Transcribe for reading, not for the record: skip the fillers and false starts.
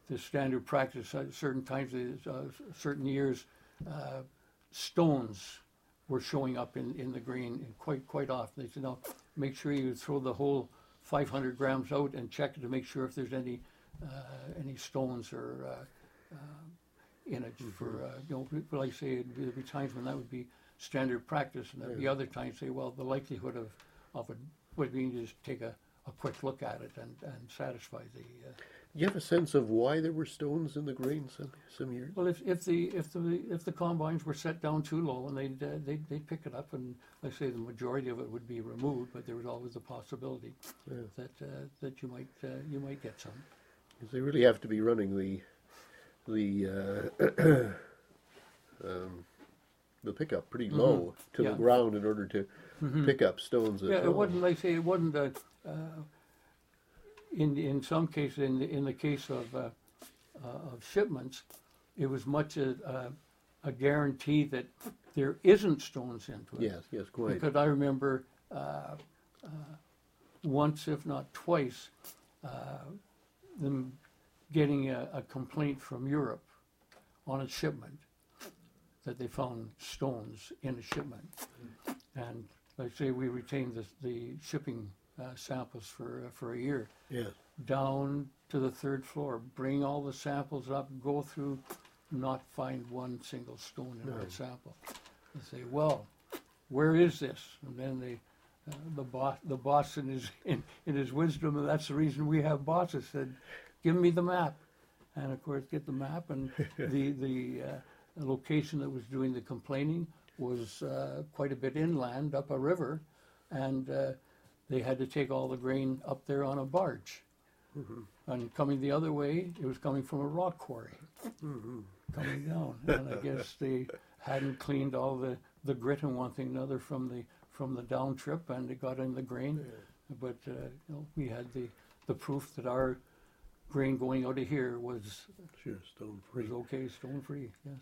the standard practice at certain times, certain years, stones were showing up in the grain quite often. They said, no, make sure you throw the whole 500 grams out and check to make sure if there's any stones or in it. For like I say, there'd be times when that would be standard practice, and there'd be other times say, well, the likelihood of it would be to just take a quick look at it and satisfy the. Do you have a sense of why there were stones in the grain some years? Well, if the combines were set down too low, and they'd pick it up, and like I say, the majority of it would be removed, but there was always the possibility that you might get some. Because they really have to be running the pickup pretty low to the ground in order to pick up stones. It wasn't, like I say, it wasn't in some cases, in the case of shipments, it was much a guarantee that there isn't stones into it. Yes, quite. Because I remember once, if not twice, them getting a complaint from Europe on a shipment that they found stones in a shipment. And like I say, we retained the shipping samples for a year. Yes. Down to the third floor, bring all the samples up, go through, not find one single stone in our sample. They say, well, where is this? And then the boss in his wisdom, and that's the reason we have bosses, said, give me the map. And of course, get the map, and the location that was doing the complaining was quite a bit inland, up a river, and they had to take all the grain up there on a barge. And coming the other way, it was coming from a rock quarry, coming down. And I guess they hadn't cleaned all the grit and one thing or another from the down trip, and it got in the grain. But we had the proof that our grain going out of here was stone free. Was okay, stone free. Yes.